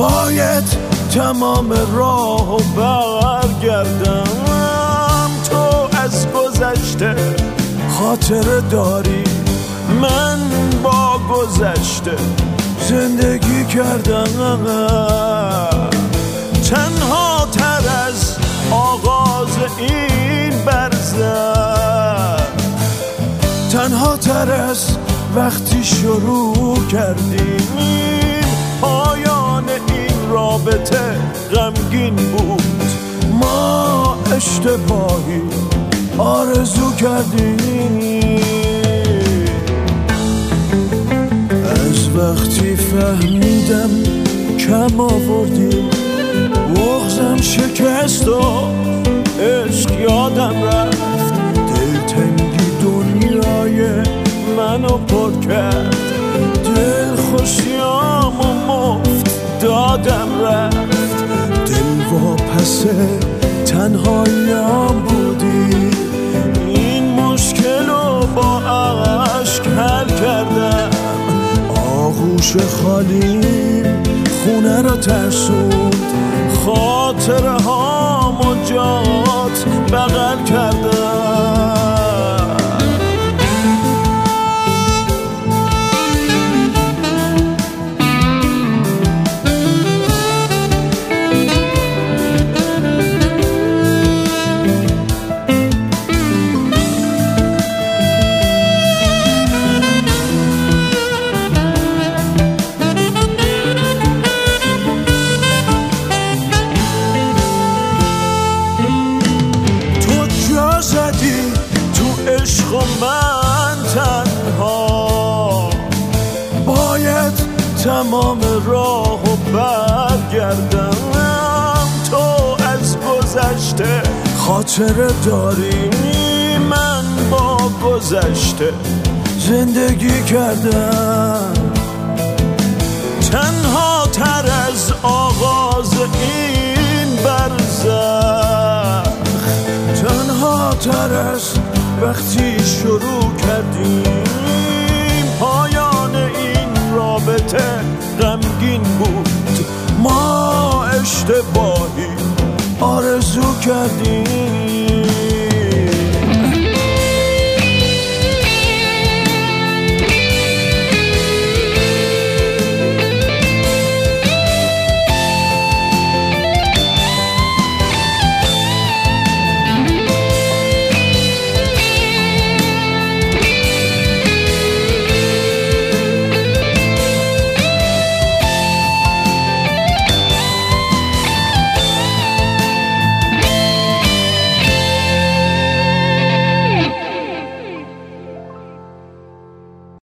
باید تمام راهو برگردم. تو از گذشته خاطره داری، من با گذشته زندگی کردم. تنها تر از آغاز این برزخ، تنها تر از وقتی شروع کردیم. پایان این رابطه غمگین بود، ما اشتباهی آرزو کردیم. از وقتی فهمیدم کم آوردی، بغضم شکست و عشق یادم رفت. دلتنگی دنیای منو پر کرد، دل خوشیامو مفت دادم رفت. دل واپس تنهاییام بودی، این مشکلو با عشق حل کردم. آغوش خالیم خونه رو ترسوند، خاطره هامو جات بغل کردم. عشق و من تنها باید تمام راهو برگردم. تو از گذشته خاطره داری، من با گذشته زندگی کردم. تنها تر از آغاز این برزخ، تنها تر از وقتی شروع کردیم. پایان این رابطه غمگین بود، ما اشتباهی آرزو کردیم.